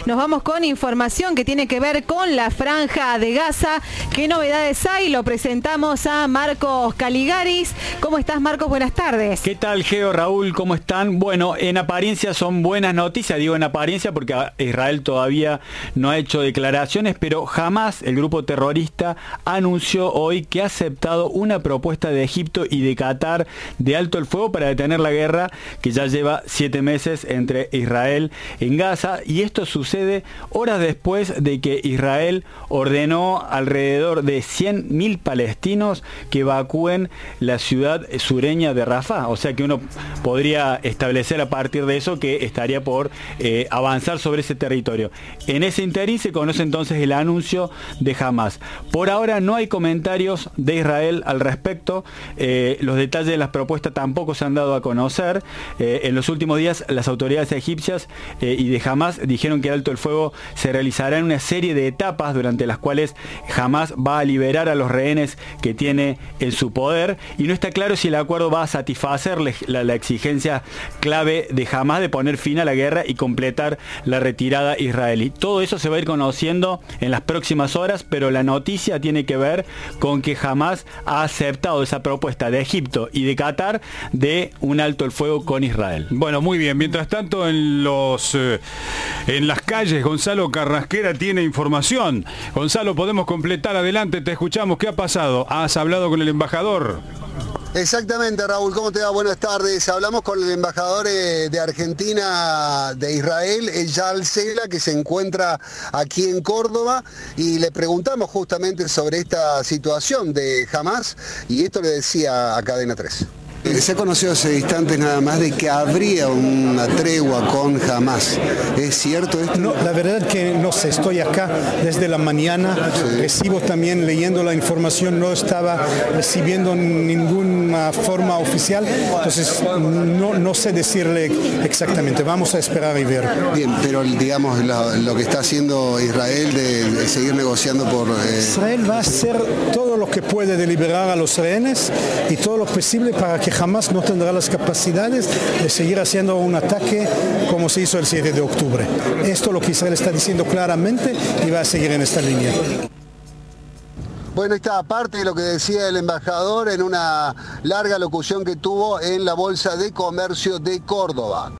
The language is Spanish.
Nos vamos con información que tiene que ver con la Franja de Gaza. ¿Qué novedades hay? Lo presentamos a Marcos Caligaris. ¿Cómo estás, Marcos? Buenas tardes. ¿Qué tal, Geo, Raúl? ¿Cómo están? Bueno, en apariencia son buenas noticias, digo en apariencia porque Israel todavía no ha hecho declaraciones, pero Hamás, el grupo terrorista, anunció hoy que ha aceptado una propuesta de Egipto y de Qatar de alto el fuego para detener la guerra que ya lleva 7 meses entre Israel en Gaza, y esto sucede horas después de que Israel ordenó alrededor de 100.000 palestinos que evacúen la ciudad sureña de Rafah. O sea que uno podría establecer a partir de eso que estaría por avanzar sobre ese territorio. En ese interín se conoce entonces el anuncio de Hamás. Por ahora no hay comentarios de Israel al respecto. Los detalles de las propuestas tampoco se han dado a conocer. En los últimos días las autoridades egipcias y de Hamás dijeron que el alto el fuego se realizará en una serie de etapas durante las cuales Hamás va a liberar a los rehenes que tiene en su poder, y no está claro si el acuerdo va a satisfacer la exigencia clave de Hamás de poner fin a la guerra y completar la retirada israelí. Todo eso se va a ir conociendo en las próximas horas, pero la noticia tiene que ver con que Hamás ha aceptado esa propuesta de Egipto y de Qatar de un alto el fuego con Israel. Bueno, muy bien. Mientras tanto, en las calles, Gonzalo Carrasquera tiene información. Gonzalo, podemos completar. Adelante, te escuchamos. ¿Qué ha pasado? ¿Has hablado con el embajador? Exactamente, Raúl, ¿cómo te va? Buenas tardes. Hablamos con el embajador de Argentina de Israel, Eyal Sela, que se encuentra aquí en Córdoba, y le preguntamos justamente sobre esta situación de Hamás, y esto le decía a Cadena 3. Se ha conocido hace instantes nada más de que habría una tregua con Hamás. ¿Es cierto esto? No, la verdad que no sé, estoy acá desde la mañana, recibo también leyendo la información, no estaba recibiendo ninguna forma oficial, entonces no sé decirle exactamente, vamos a esperar y ver. Bien, pero digamos lo que está haciendo Israel de seguir negociando por... Israel va a hacer todo lo que puede de liberar a los rehenes y todo lo posible para que Hamás no tendrá las capacidades de seguir haciendo un ataque como se hizo el 7 de octubre. Esto es lo que Israel está diciendo claramente y va a seguir en esta línea. Bueno, esta parte de lo que decía el embajador en una larga locución que tuvo en la Bolsa de Comercio de Córdoba.